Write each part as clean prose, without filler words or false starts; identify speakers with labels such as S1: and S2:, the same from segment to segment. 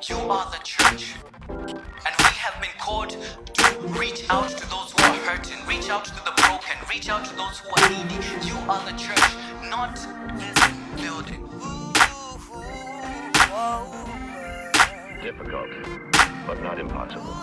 S1: You are the church. And we have been called to reach out to those who are hurting, reach out to the broken, reach out to those who are needy. You are the church, not this building.
S2: Difficult, but not impossible.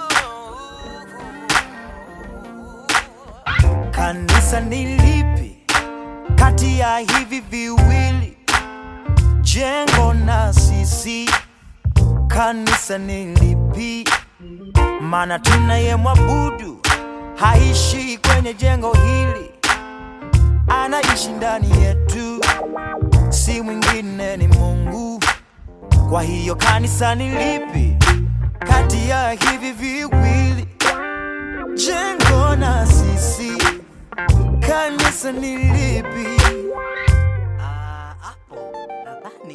S3: Kanisa ni lipi kati ya hivi viwili? Jengo na sisi. Kanisa ni lipi? Maana tunayemwabudu haishi kwenye jengo hili, anaishi ndani yetu, si mwingine ni Mungu. Kwa hiyo kanisa ni lipi kati ya hivi viwili? Jengo na sisi. Kanisa ni lipi?
S4: Hapo nadhani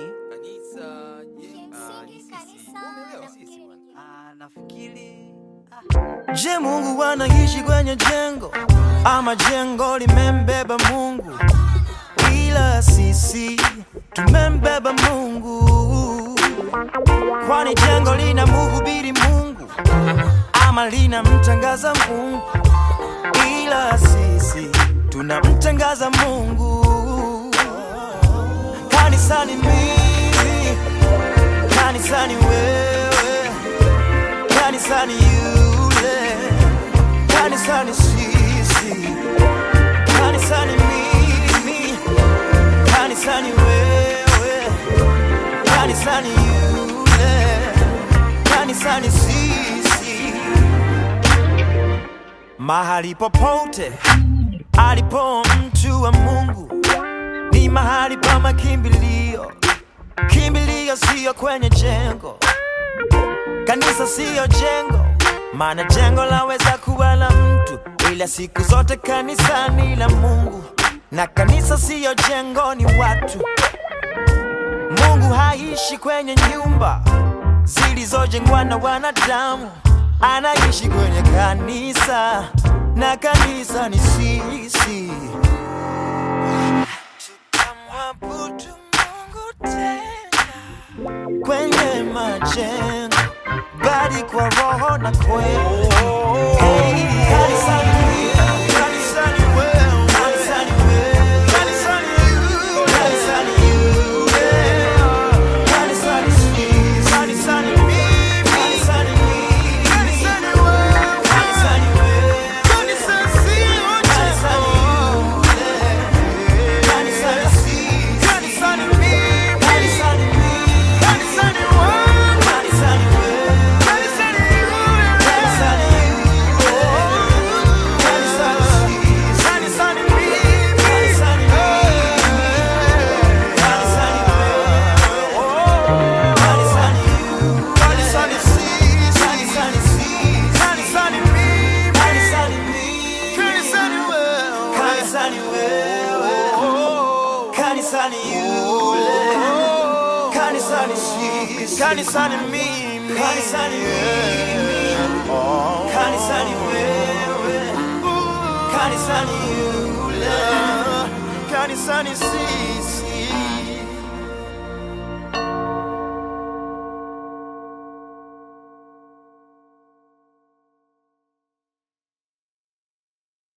S4: nafikiri
S3: Je, Mungu anaishi kwenye jengo ama jengo limembeba Mungu? Ila sisi tumembeba Mungu. Kwani jengo linamhubiri Mungu ama linamtangaza Mungu? Ila sisi tunamtangaza Mungu. Kanisa ni mimi, kanisa ni wewe, kanisa ni yule, kanisa ni sisi. Kanisa ni mimi, kanisa ni wewe, kanisa ni yule, kanisa ni sisi. Mahali popote alipo mtu wa Mungu ni mahali pa makimbilio. Kimbilio siyo kwenye jengo, kanisa siyo jengo. Maana jengo laweza kuwa la mtu, ila siku zote kanisa ni la Mungu. Na kanisa siyo jengo, ni watu. Mungu haishi kwenye nyumba zilizojengwa na wanadamu, anaishi kwenye kanisa, na kanisa ni sisi. Tutamwabudu Mungu tena kwenye majengo, bali kwa roho na kweli. Kanisa ni wewe, kanisa ni wewe, kanisa ni wewe, kanisa ni wewe, kanisa ni wewe, kanisa ni sisi, kanisa ni mimi, kanisa ni mimi, kanisa ni wewe, kanisa ni wewe, kanisa sio kanisa ni wewe, kanisa ni sisi, kanisa ni mimi, kanisa ni mimi, kanisa ni wewe, kanisa ni wewe, kanisa ni wewe, kanisa ni kanisa ni mimi, kanisa ni wewe, kanisa ni wewe, kanisa ni yule, kanisa ni sisi.